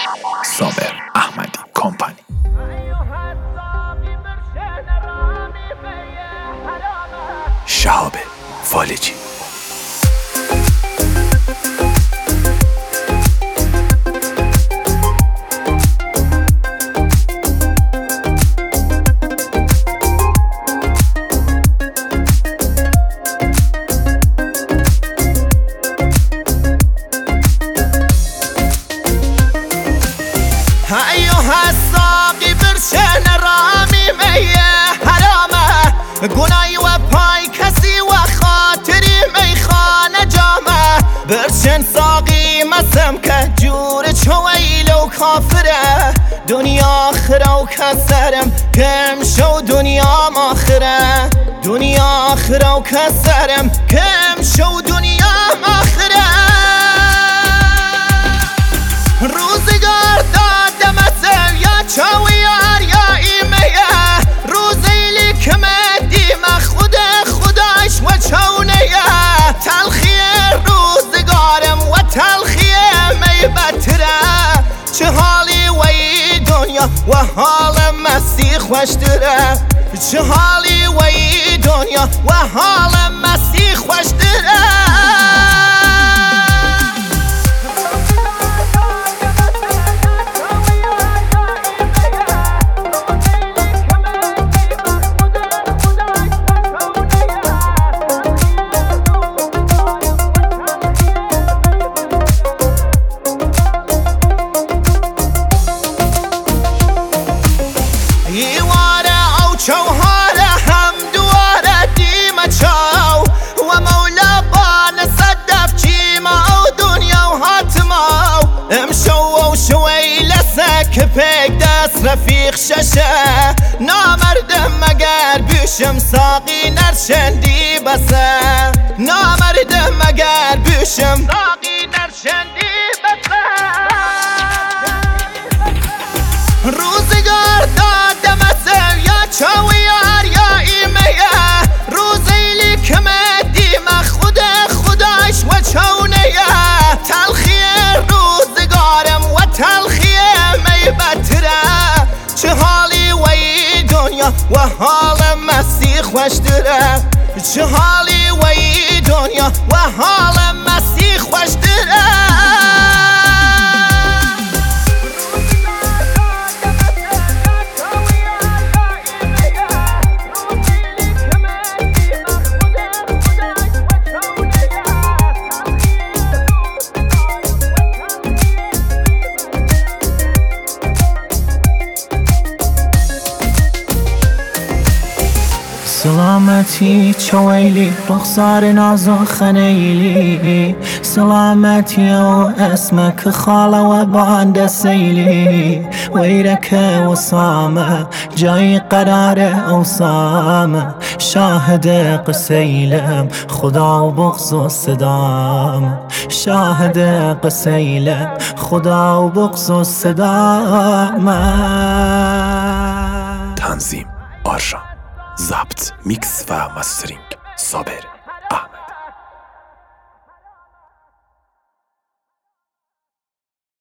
صابر احمدی کمپانی. شهاب فالجی. أيها الساقي برشن رامي مية حرامه گناهی و پای کسی و خاطری میخانه جامه برشن ساقی مسم که جور چویل و کافره دنیا آخره و کسرم کم شو دنیا ماخره دنیا آخره و کسرم کم شو دنیا ماخره روزگار دادم یا چاویار یا ایمه روزی که مدیم خود خداش و چونه تلخی روزگارم و تلخی می بتره چه حالی وی دنیا و حال مسیح خوشتره چه حالی وی دنیا و حال مسیح خوشتره ایواره او چوهاره هم دواره دیمه چاو و مولا بان صدف چیما او دنیا و حاتماو امشو و شوی لسک پیک دست رفیق ششه نامردم مگر بیشم ساقی نرشندی بسه نامردم مگر بیشم ساقی نرشندی بسه روزگار دادم یا چاویار یا ایمه روزی که مدیم خود خداش و چونه تلخی روزگارم و تلخی می بتره چه حالی وی دنیا و حال مسیح خوشتره چه حالی وی دنیا و حال مسیح خوشتره سلامتی چویلی رخسار نازو خنیلی سلامتی و اسمك خاله و باند سیلی ویرک وصامه جای قرار اوسامه شاهد قسیلم خدا و بغض و صدام شاهد قسیلم خدا و بغض و صدام. تنظیم آرژان، ضبط، میکس و مسترینگ صابر